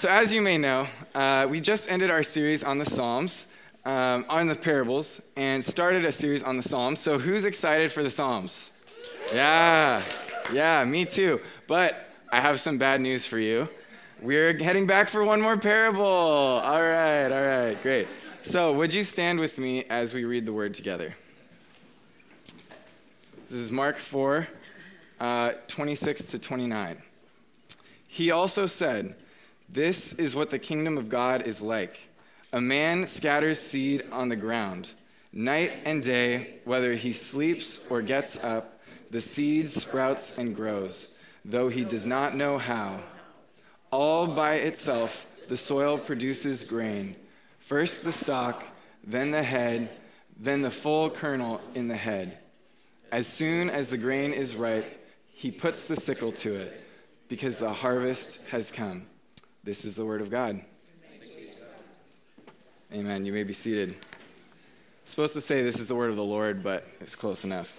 So as you may know, we just ended our series on the Psalms, on the parables, and started a series on the Psalms. So who's excited for the Psalms? Yeah, me too. But I have some bad news for you. We're heading back for one more parable. All right, great. So would you stand with me as we read the word together? This is Mark 4, 26 to 29. He also said, "This is what the kingdom of God is like. A man scatters seed on the ground. Night and day, whether he sleeps or gets up, the seed sprouts and grows, though he does not know how. All by itself, the soil produces grain. First the stalk, then the head, then the full kernel in the head. As soon as the grain is ripe, he puts the sickle to it, because the harvest has come." This is the word of God. Amen. You may be seated. I'm supposed to say this is the word of the Lord, but it's close enough.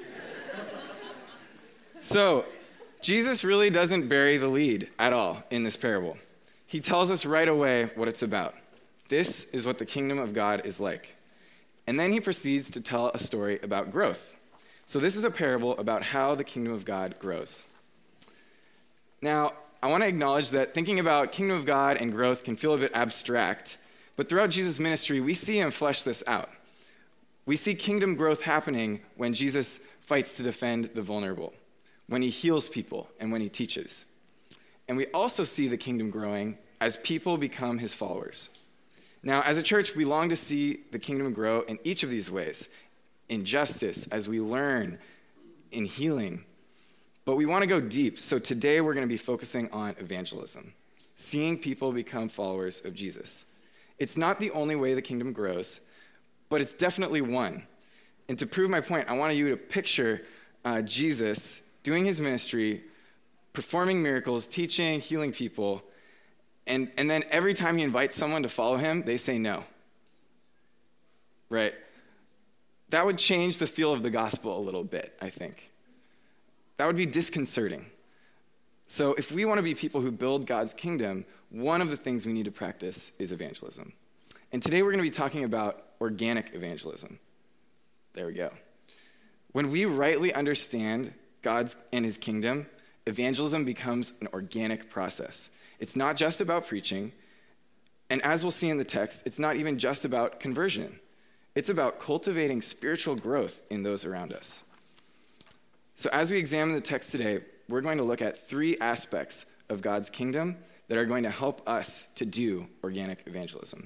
So, Jesus really doesn't bury the lead at all in this parable. He tells us right away what it's about. This is what the kingdom of God is like. And then he proceeds to tell a story about growth. So this is a parable about how the kingdom of God grows. Now, I want to acknowledge that thinking about kingdom of God and growth can feel a bit abstract, but throughout Jesus' ministry, we see him flesh this out. We see kingdom growth happening when Jesus fights to defend the vulnerable, when he heals people, and when he teaches. And we also see the kingdom growing as people become his followers. Now, as a church, we long to see the kingdom grow in each of these ways, in justice, as we learn, in healing. But we want to go deep, so today we're going to be focusing on evangelism, seeing people become followers of Jesus. It's not the only way the kingdom grows, but it's definitely one. And to prove my point, I want you to picture Jesus doing his ministry, performing miracles, teaching, healing people, and then every time he invites someone to follow him, they say no. Right? That would change the feel of the gospel a little bit, I think. That would be disconcerting. So if we want to be people who build God's kingdom, one of the things we need to practice is evangelism. And today we're going to be talking about organic evangelism. There we go. When we rightly understand God's and his kingdom, evangelism becomes an organic process. It's not just about preaching, and as we'll see in the text, it's not even just about conversion. It's about cultivating spiritual growth in those around us. So as we examine the text today, we're going to look at three aspects of God's kingdom that are going to help us to do organic evangelism.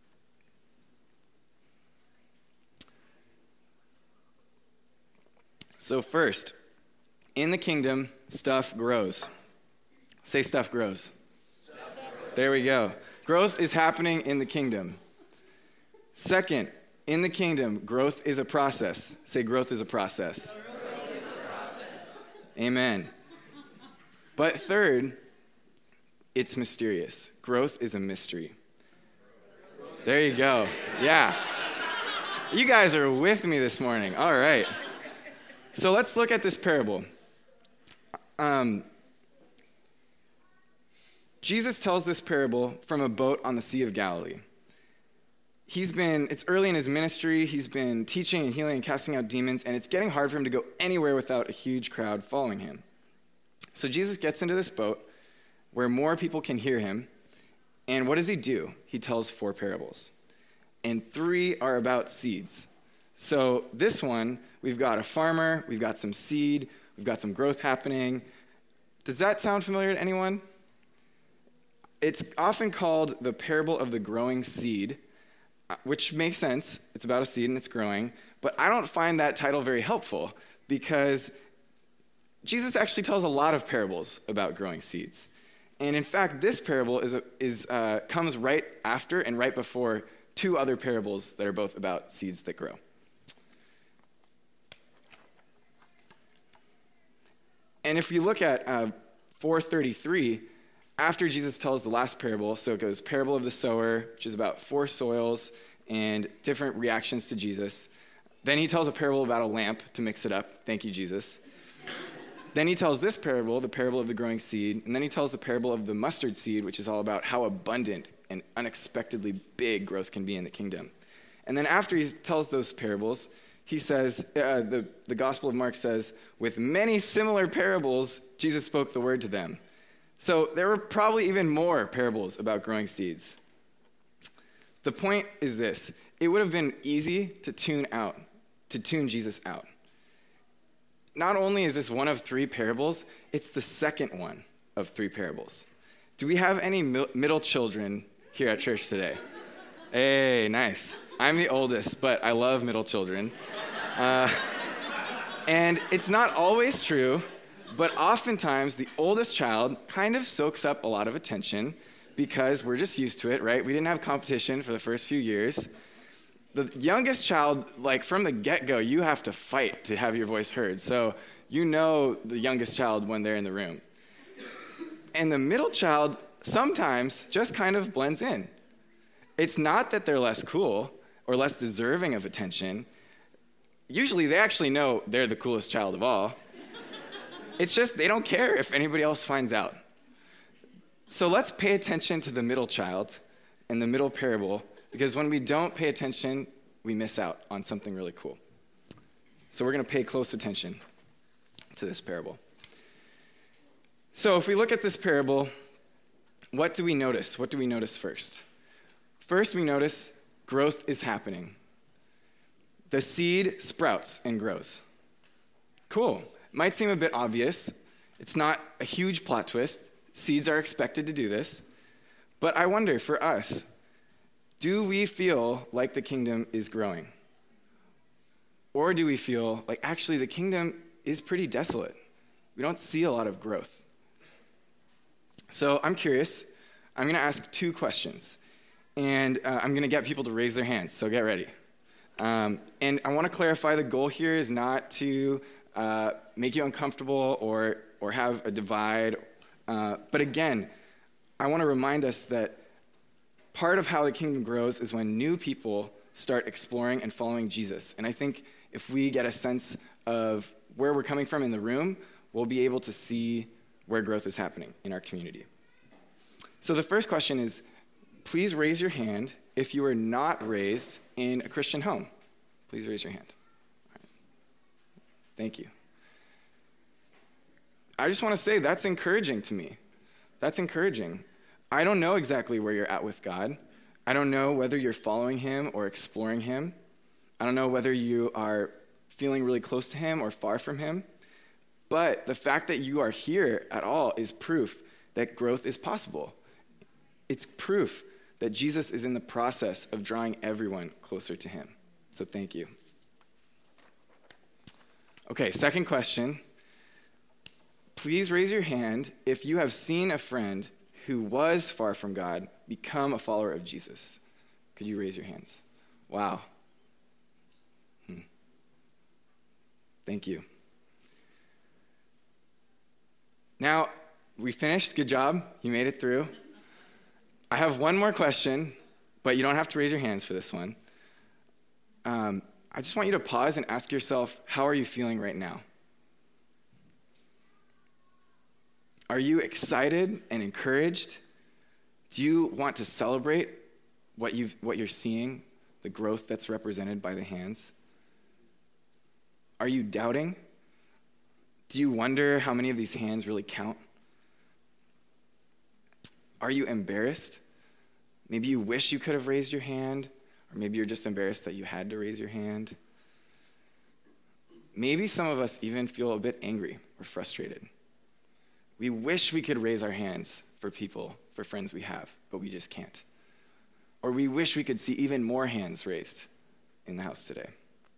So first, in the kingdom, stuff grows. Say stuff grows. There we go. Growth is happening in the kingdom. Second, in the kingdom, growth is a process. Say growth is a process. Amen. But third, it's mysterious. Growth is a mystery. There you go. Yeah. You guys are with me this morning. All right. So let's look at this parable. Jesus tells this parable from a boat on the Sea of Galilee. It's early in his ministry, he's been teaching and healing and casting out demons, and it's getting hard for him to go anywhere without a huge crowd following him. So Jesus gets into this boat where more people can hear him, and what does he do? He tells 4 parables, and 3 are about seeds. So this one, we've got a farmer, we've got some seed, we've got some growth happening. Does that sound familiar to anyone? It's often called the parable of the growing seed, which makes sense. It's about a seed and it's growing. But I don't find that title very helpful because Jesus actually tells a lot of parables about growing seeds. And in fact, this parable comes right after and right before 2 other parables that are both about seeds that grow. And if you look at 4:33, after Jesus tells the last parable, so it goes parable of the sower, which is about 4 soils and different reactions to Jesus. Then he tells a parable about a lamp to mix it up. Thank you, Jesus. Then he tells this parable, the parable of the growing seed, and then he tells the parable of the mustard seed, which is all about how abundant and unexpectedly big growth can be in the kingdom. And then after he tells those parables, he says, the Gospel of Mark says, with many similar parables, Jesus spoke the word to them. So there were probably even more parables about growing seeds. The point is this: it would have been easy to tune Jesus out. Not only is this one of 3 parables, it's the second one of 3 parables. Do we have any middle children here at church today? Hey, nice. I'm the oldest, but I love middle children. And it's not always true, but oftentimes the oldest child kind of soaks up a lot of attention because we're just used to it, right? We didn't have competition for the first few years. The youngest child, like from the get-go, you have to fight to have your voice heard. So you know the youngest child when they're in the room. And the middle child sometimes just kind of blends in. It's not that they're less cool or less deserving of attention. Usually they actually know they're the coolest child of all. It's just they don't care if anybody else finds out. So let's pay attention to the middle child and the middle parable, because when we don't pay attention, we miss out on something really cool. So we're going to pay close attention to this parable. So if we look at this parable, what do we notice? What do we notice first? First, we notice growth is happening. The seed sprouts and grows. Cool. Might seem a bit obvious. It's not a huge plot twist. Seeds are expected to do this. But I wonder, for us, do we feel like the kingdom is growing? Or do we feel like actually the kingdom is pretty desolate? We don't see a lot of growth. So I'm curious. I'm going to ask 2 questions. And I'm going to get people to raise their hands, so get ready. And I want to clarify, the goal here is not to make you uncomfortable or have a divide. But again, I want to remind us that part of how the kingdom grows is when new people start exploring and following Jesus. And I think if we get a sense of where we're coming from in the room, we'll be able to see where growth is happening in our community. So the first question is, please raise your hand if you were not raised in a Christian home. Please raise your hand. All right. Thank you. I just want to say that's encouraging to me. That's encouraging. I don't know exactly where you're at with God. I don't know whether you're following him or exploring him. I don't know whether you are feeling really close to him or far from him. But the fact that you are here at all is proof that growth is possible. It's proof that Jesus is in the process of drawing everyone closer to him. So thank you. Okay, second question. Please raise your hand if you have seen a friend who was far from God become a follower of Jesus. Could you raise your hands? Wow. Thank you. Now, we finished. Good job. You made it through. I have one more question, but you don't have to raise your hands for this one. I just want you to pause and ask yourself, how are you feeling right now? Are you excited and encouraged? Do you want to celebrate what you're seeing, the growth that's represented by the hands? Are you doubting? Do you wonder how many of these hands really count? Are you embarrassed? Maybe you wish you could have raised your hand, or maybe you're just embarrassed that you had to raise your hand. Maybe some of us even feel a bit angry or frustrated. We wish we could raise our hands for people, for friends we have, but we just can't. Or we wish we could see even more hands raised in the house today.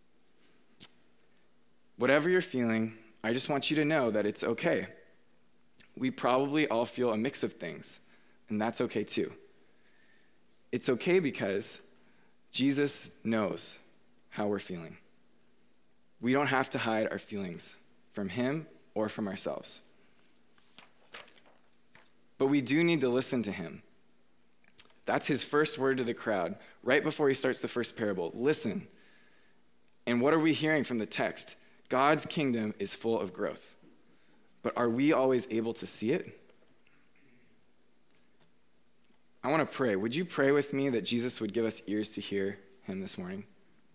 Whatever you're feeling, I just want you to know that it's okay. We probably all feel a mix of things, and that's okay too. It's okay because Jesus knows how we're feeling. We don't have to hide our feelings from him or from ourselves. But we do need to listen to him. That's his first word to the crowd, right before he starts the first parable. Listen. And what are we hearing from the text? God's kingdom is full of growth. but are we always able to see it? I want to pray. Would you pray with me that Jesus would give us ears to hear him this morning?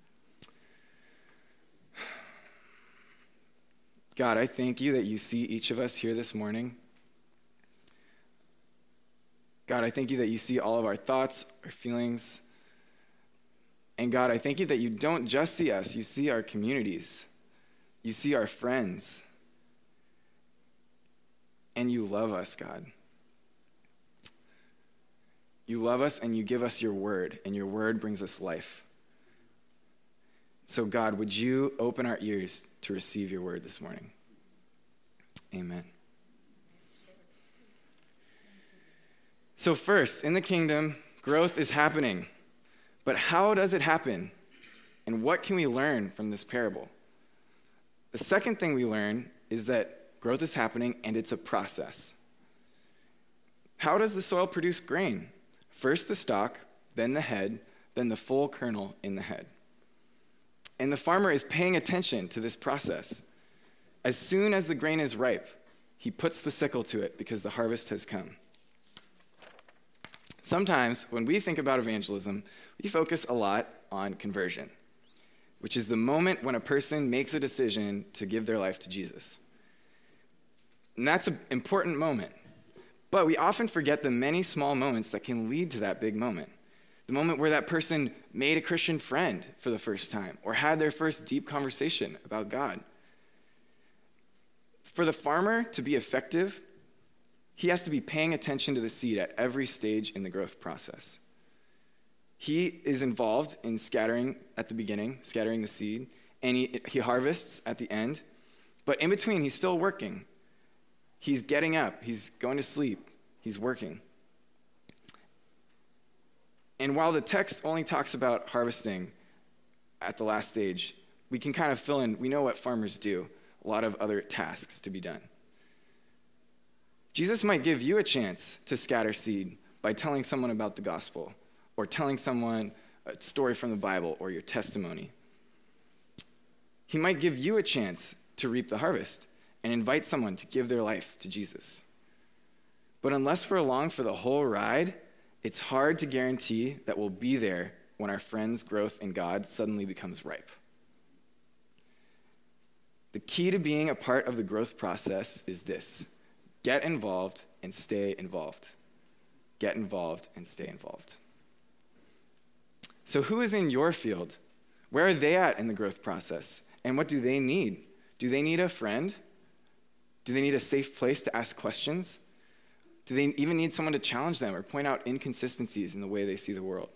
God, I thank you that you see each of us here this morning. God, I thank you that you see all of our thoughts, our feelings. And God, I thank you that you don't just see us, you see our communities. You see our friends. And you love us, God. You love us and you give us your word, and your word brings us life. So God, would you open our ears to receive your word this morning? Amen. So first, in the kingdom, growth is happening. But how does it happen? And what can we learn from this parable? The second thing we learn is that growth is happening and it's a process. How does the soil produce grain? First the stalk, then the head, then the full kernel in the head. And the farmer is paying attention to this process. As soon as the grain is ripe, he puts the sickle to it because the harvest has come. Sometimes when we think about evangelism, we focus a lot on conversion, which is the moment when a person makes a decision to give their life to Jesus. And that's an important moment. But we often forget the many small moments that can lead to that big moment. The moment where that person made a Christian friend for the first time or had their first deep conversation about God. For the farmer to be effective, he has to be paying attention to the seed at every stage in the growth process. He is involved in scattering at the beginning, scattering the seed, and he harvests at the end. But in between, he's still working. He's getting up. He's going to sleep. He's working. And while the text only talks about harvesting at the last stage, we can kind of fill in, we know what farmers do, a lot of other tasks to be done. Jesus might give you a chance to scatter seed by telling someone about the gospel or telling someone a story from the Bible or your testimony. He might give you a chance to reap the harvest and invite someone to give their life to Jesus. But unless we're along for the whole ride, it's hard to guarantee that we'll be there when our friend's growth in God suddenly becomes ripe. The key to being a part of the growth process is this: get involved and stay involved. Get involved and stay involved. So who is in your field? Where are they at in the growth process? And what do they need? Do they need a friend? Do they need a safe place to ask questions? Do they even need someone to challenge them or point out inconsistencies in the way they see the world?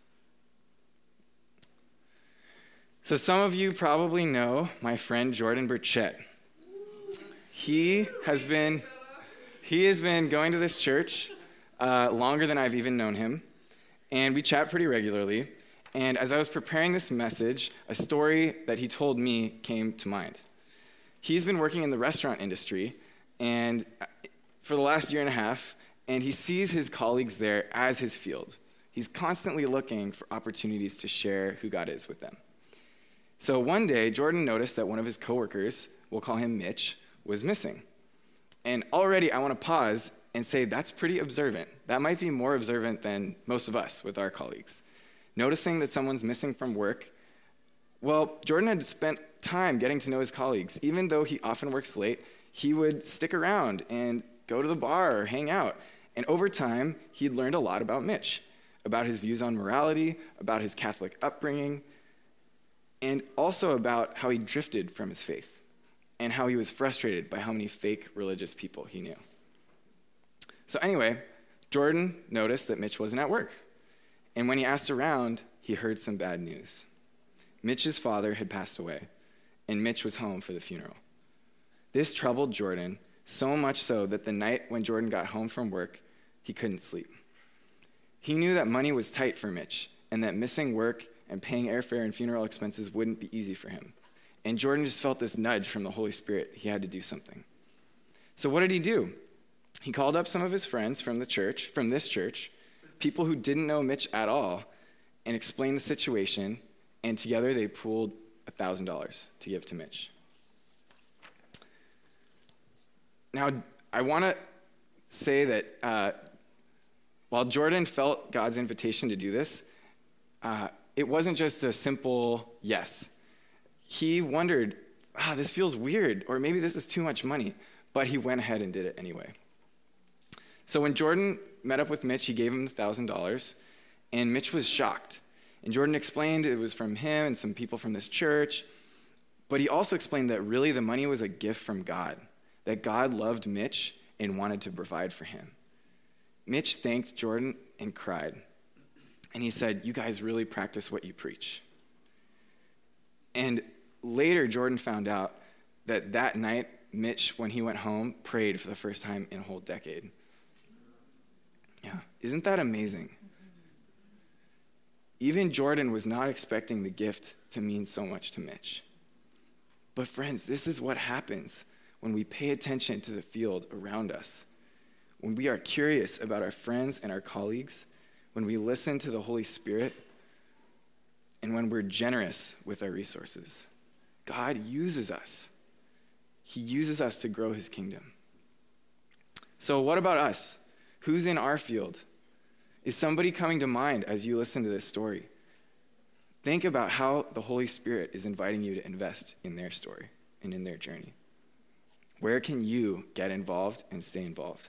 So some of you probably know my friend Jordan Burchett. He has been going to this church longer than I've even known him, and we chat pretty regularly. And as I was preparing this message, a story that he told me came to mind. He's been working in the restaurant industry and for the last year and a half, and he sees his colleagues there as his field. He's constantly looking for opportunities to share who God is with them. So one day, Jordan noticed that one of his coworkers, we'll call him Mitch, was missing. And already I want to pause and say that's pretty observant. That might be more observant than most of us with our colleagues. Noticing that someone's missing from work. Well, Jordan had spent time getting to know his colleagues. Even though he often works late, he would stick around and go to the bar or hang out. And over time, he'd learned a lot about Mitch, about his views on morality, about his Catholic upbringing, and also about how he drifted from his faith and how he was frustrated by how many fake religious people he knew. So anyway, Jordan noticed that Mitch wasn't at work. And when he asked around, he heard some bad news. Mitch's father had passed away, and Mitch was home for the funeral. This troubled Jordan so much so that the night when Jordan got home from work, he couldn't sleep. He knew that money was tight for Mitch and that missing work and paying airfare and funeral expenses wouldn't be easy for him. And Jordan just felt this nudge from the Holy Spirit. He had to do something. So what did he do? He called up some of his friends from this church, people who didn't know Mitch at all, and explained the situation, and together they pooled $1,000 to give to Mitch. Now, I want to say that while Jordan felt God's invitation to do this, it wasn't just a simple yes. He wondered, this feels weird, or maybe this is too much money, but he went ahead and did it anyway. So when Jordan met up with Mitch, he gave him the $1,000, and Mitch was shocked. And Jordan explained it was from him and some people from this church, but he also explained that really the money was a gift from God, that God loved Mitch and wanted to provide for him. Mitch thanked Jordan and cried. And he said, you guys really practice what you preach. And later, Jordan found out that night, Mitch, when he went home, prayed for the first time in a whole decade. Yeah, isn't that amazing? Even Jordan was not expecting the gift to mean so much to Mitch. But friends, this is what happens when we pay attention to the field around us. When we are curious about our friends and our colleagues, when we listen to the Holy Spirit, and when we're generous with our resources. God uses us. He uses us to grow his kingdom. So what about us? Who's in our field? Is somebody coming to mind as you listen to this story? Think about how the Holy Spirit is inviting you to invest in their story and in their journey. Where can you get involved and stay involved?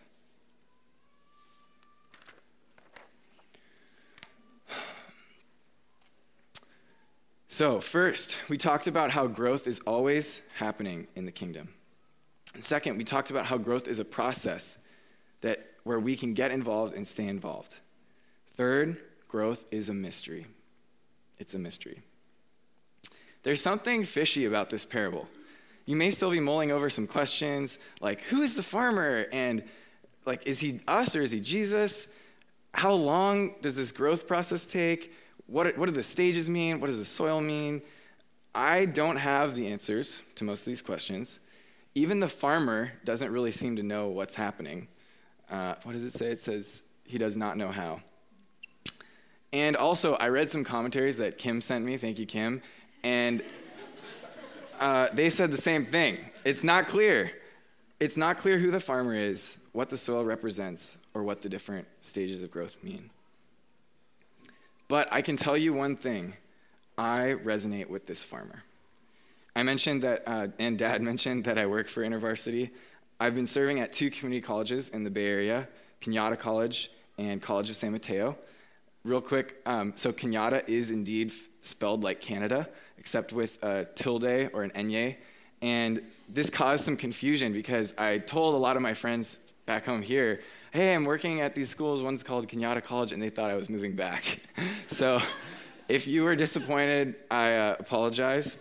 So first, we talked about how growth is always happening in the kingdom. And second, we talked about how growth is a process where we can get involved and stay involved. Third, growth is a mystery. It's a mystery. There's something fishy about this parable. You may still be mulling over some questions like, who is the farmer? And like, is he us or is he Jesus? How long does this growth process take? What do the stages mean? What does the soil mean? I don't have the answers to most of these questions. Even the farmer doesn't really seem to know what's happening. What does it say? It says he does not know how. And also, I read some commentaries that Kim sent me. Thank you, Kim. And they said the same thing. It's not clear. It's not clear who the farmer is, what the soil represents, or what the different stages of growth mean. But I can tell you one thing. I resonate with this farmer. I mentioned that, and Dad mentioned that I work for InterVarsity. I've been serving at 2 community colleges in the Bay Area, Kenyatta College and College of San Mateo. Real quick, so Kenyatta is indeed spelled like Canada, except with a tilde or an enye. And this caused some confusion because I told a lot of my friends back home here, hey, I'm working at these schools. One's called Kenyatta College, and they thought I was moving back. So if you were disappointed, I apologize.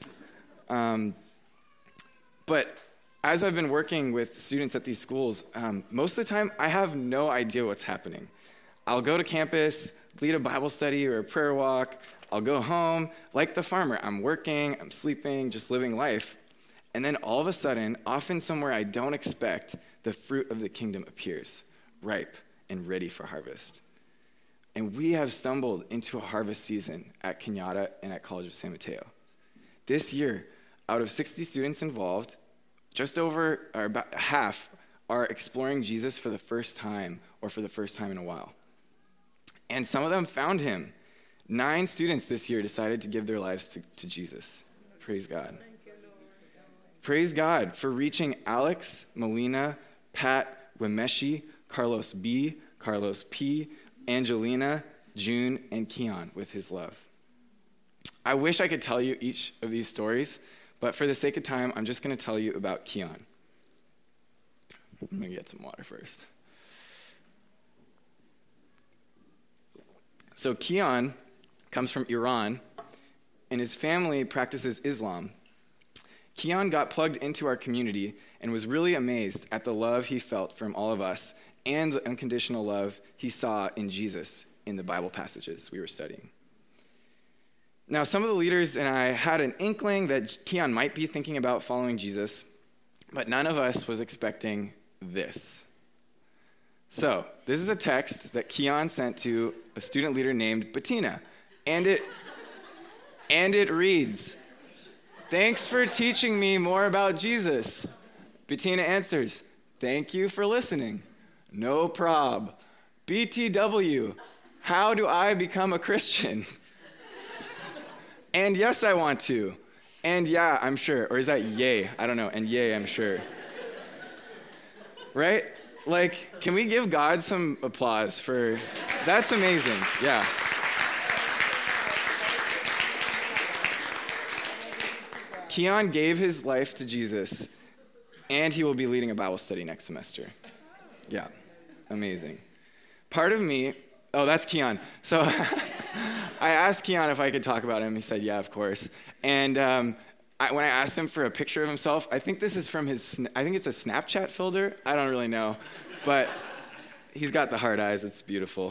But as I've been working with students at these schools, most of the time I have no idea what's happening. I'll go to campus, lead a Bible study or a prayer walk. I'll go home, like the farmer. I'm working, I'm sleeping, just living life. And then all of a sudden, often somewhere I don't expect, the fruit of the kingdom appears, ripe and ready for harvest. And we have stumbled into a harvest season at Kenyatta and at College of San Mateo. This year, out of 60 students involved, just over, or about half, are exploring Jesus for the first time or for the first time in a while. And some of them found him. 9 students this year decided to give their lives to Jesus. Praise God. Praise God for reaching Alex, Melina, Pat, Wemeshi, Carlos B., Carlos P., Angelina, June, and Keon with his love. I wish I could tell you each of these stories, but for the sake of time, I'm just going to tell you about Keon. I'm going to get some water first. So Keon comes from Iran, and his family practices Islam. Keon got plugged into our community and was really amazed at the love he felt from all of us and the unconditional love he saw in Jesus in the Bible passages we were studying. Now, some of the leaders and I had an inkling that Keon might be thinking about following Jesus, but none of us was expecting this. So, this is a text that Keon sent to a student leader named Bettina, and it reads, "Thanks for teaching me more about Jesus." Bettina answers, Thank you for listening. No prob. BTW. How do I become a Christian? And yes, I want to. And yeah, I'm sure. Or is that yay? I don't know. And yay, I'm sure. Right? Like, can we give God some applause for, that's amazing. Yeah. Keon gave his life to Jesus, and he will be leading a Bible study next semester. Yeah, amazing. Part of me, oh, that's Keon. So I asked Keon if I could talk about him. He said, yeah, of course. And when I asked him for a picture of himself, I think this is from I think it's a Snapchat filter. I don't really know. But he's got the hard eyes. It's beautiful.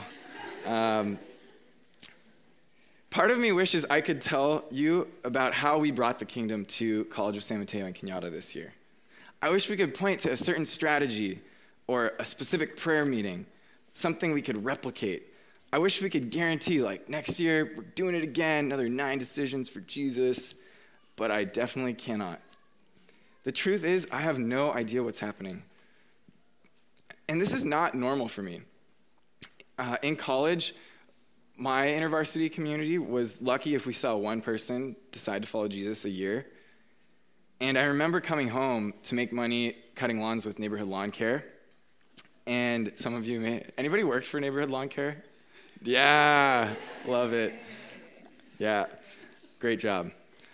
Part of me wishes I could tell you about how we brought the kingdom to College of San Mateo in Kenyatta this year. I wish we could point to a certain strategy or a specific prayer meeting, something we could replicate. I wish we could guarantee, like, next year, we're doing it again, another 9 decisions for Jesus, but I definitely cannot. The truth is, I have no idea what's happening. And this is not normal for me. In college, my InterVarsity community was lucky if we saw one person decide to follow Jesus a year. And I remember coming home to make money cutting lawns with Neighborhood Lawn Care. And some of you anybody worked for Neighborhood Lawn Care? Yeah, love it. Yeah, great job.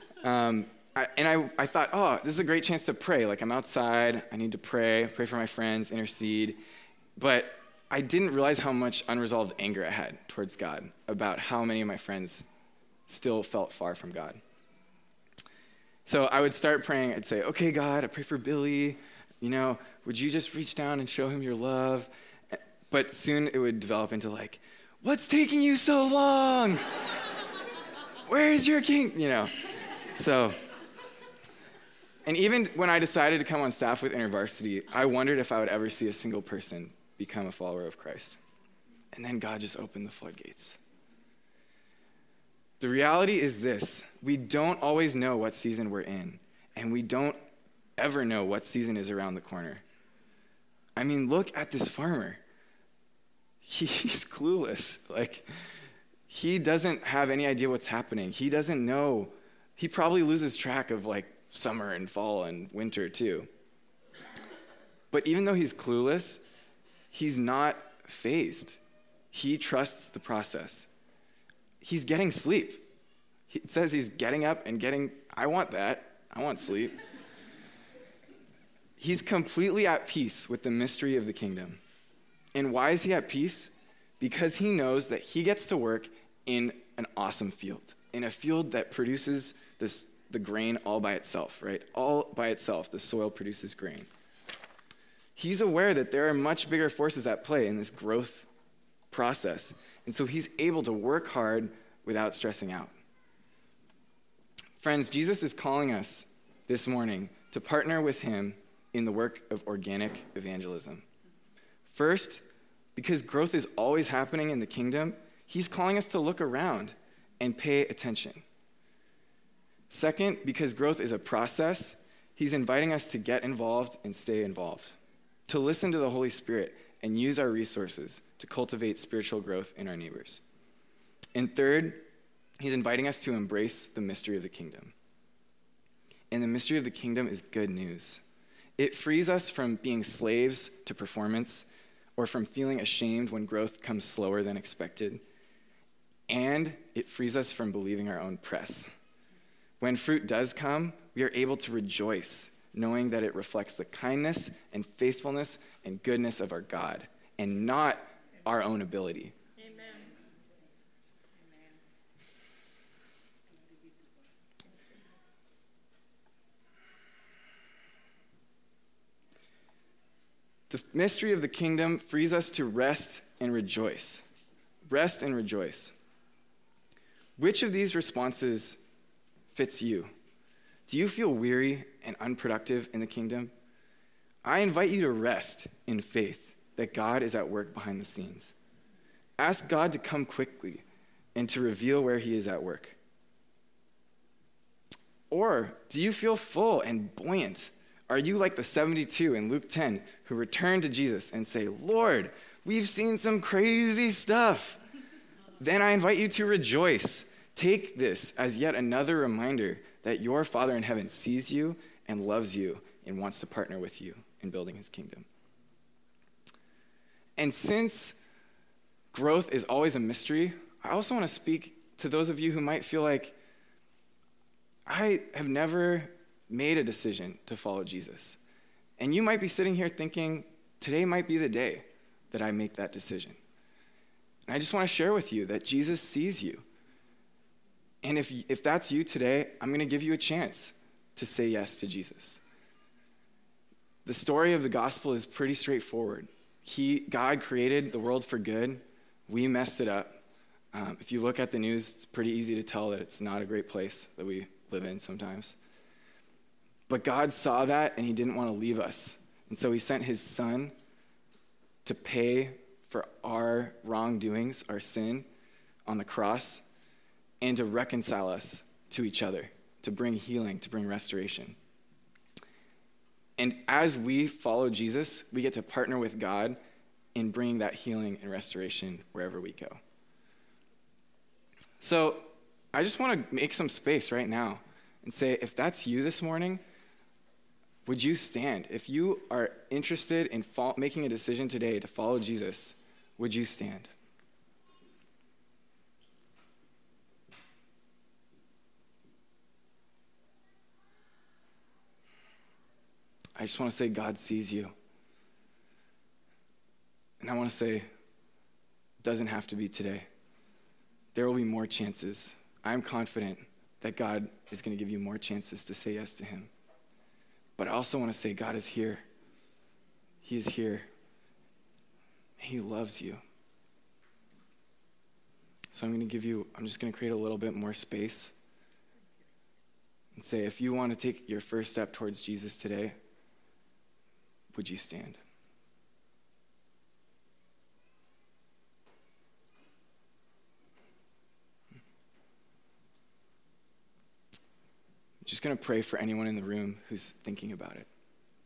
I thought, oh, this is a great chance to pray. Like, I'm outside, I need to pray for my friends, intercede. But I didn't realize how much unresolved anger I had towards God about how many of my friends still felt far from God. So I would start praying. I'd say, okay, God, I pray for Billy. Would you just reach down and show him your love? But soon it would develop into like, what's taking you so long? Where is your king? So, and even when I decided to come on staff with InterVarsity, I wondered if I would ever see a single person become a follower of Christ. And then God just opened the floodgates. The reality is this: we don't always know what season we're in, and we don't ever know what season is around the corner. I mean, look at this farmer. He's clueless. Like, he doesn't have any idea what's happening. He doesn't know. He probably loses track of like summer and fall and winter too. But even though he's clueless, he's not fazed. He trusts the process. He's getting sleep. It says he's getting up and I want that. I want sleep. He's completely at peace with the mystery of the kingdom. And why is he at peace? Because he knows that he gets to work in an awesome field, in a field that produces the grain all by itself, right? All by itself, the soil produces grain. He's aware that there are much bigger forces at play in this growth process. And so he's able to work hard without stressing out. Friends, Jesus is calling us this morning to partner with him in the work of organic evangelism. First, because growth is always happening in the kingdom, he's calling us to look around and pay attention. Second, because growth is a process, he's inviting us to get involved and stay involved, to listen to the Holy Spirit and use our resources to cultivate spiritual growth in our neighbors. And third, he's inviting us to embrace the mystery of the kingdom. And the mystery of the kingdom is good news. It frees us from being slaves to performance or from feeling ashamed when growth comes slower than expected. And it frees us from believing our own press. When fruit does come, we are able to rejoice, knowing that it reflects the kindness and faithfulness and goodness of our God and not our own ability. The mystery of the kingdom frees us to rest and rejoice. Rest and rejoice. Which of these responses fits you? Do you feel weary and unproductive in the kingdom? I invite you to rest in faith that God is at work behind the scenes. Ask God to come quickly and to reveal where he is at work. Or do you feel full and buoyant? Are you like the 72 in Luke 10 who return to Jesus and say, Lord, we've seen some crazy stuff? Then I invite you to rejoice. Take this as yet another reminder that your Father in heaven sees you and loves you and wants to partner with you in building his kingdom. And since growth is always a mystery, I also want to speak to those of you who might feel like, I have never made a decision to follow Jesus. And you might be sitting here thinking, today might be the day that I make that decision. And I just want to share with you that Jesus sees you. And if that's you today, I'm going to give you a chance to say yes to Jesus. The story of the gospel is pretty straightforward. God created the world for good. We messed it up. If you look at the news, it's pretty easy to tell that it's not a great place that we live in sometimes. But God saw that and he didn't want to leave us. And so he sent his son to pay for our wrongdoings, our sin on the cross, and to reconcile us to each other, to bring healing, to bring restoration. And as we follow Jesus, we get to partner with God in bringing that healing and restoration wherever we go. So I just want to make some space right now and say, if that's you this morning, would you stand? If you are interested in making a decision today to follow Jesus, would you stand? I just want to say God sees you. And I want to say, it doesn't have to be today. There will be more chances. I'm confident that God is going to give you more chances to say yes to him. But I also want to say God is here. He is here. He loves you. So I'm just going to create a little bit more space and say, if you want to take your first step towards Jesus today, would you stand? I'm just going to pray for anyone in the room who's thinking about it.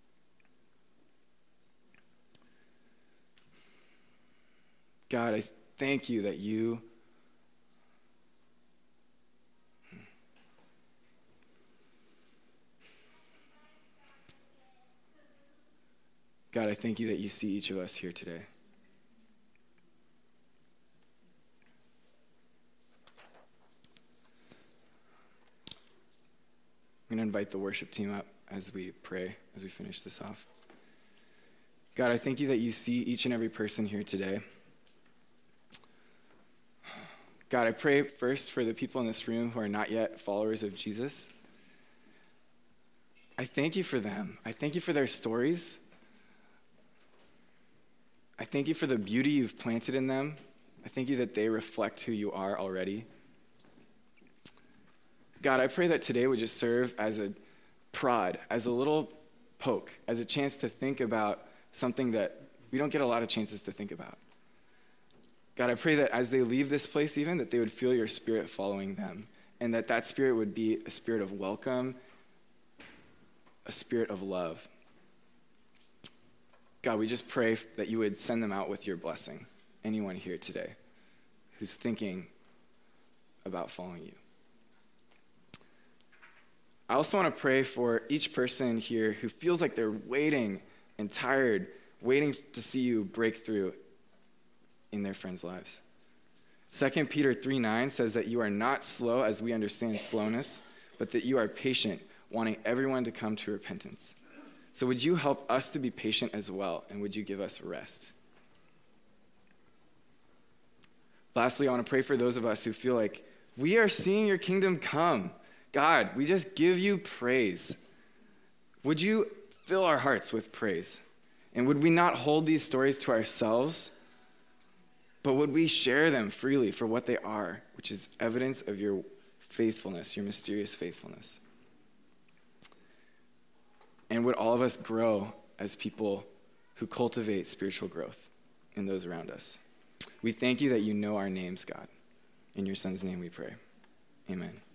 God, I thank you that you God, I thank you that you see each of us here today. I'm going to invite the worship team up as we pray, as we finish this off. God, I thank you that you see each and every person here today. God, I pray first for the people in this room who are not yet followers of Jesus. I thank you for them. I thank you for their stories. I thank you for the beauty you've planted in them. I thank you that they reflect who you are already. God, I pray that today would just serve as a prod, as a little poke, as a chance to think about something that we don't get a lot of chances to think about. God, I pray that as they leave this place even, that they would feel your spirit following them, and that spirit would be a spirit of welcome, a spirit of love. God, we just pray that you would send them out with your blessing, anyone here today who's thinking about following you. I also want to pray for each person here who feels like they're waiting and tired, waiting to see you break through in their friends' lives. 2 Peter 3:9 says that you are not slow as we understand slowness, but that you are patient, wanting everyone to come to repentance. So would you help us to be patient as well, and would you give us rest? Lastly, I want to pray for those of us who feel like we are seeing your kingdom come. God, we just give you praise. Would you fill our hearts with praise? And would we not hold these stories to ourselves, but would we share them freely for what they are, which is evidence of your faithfulness, your mysterious faithfulness? And would all of us grow as people who cultivate spiritual growth in those around us? We thank you that you know our names, God. In your Son's name we pray. Amen.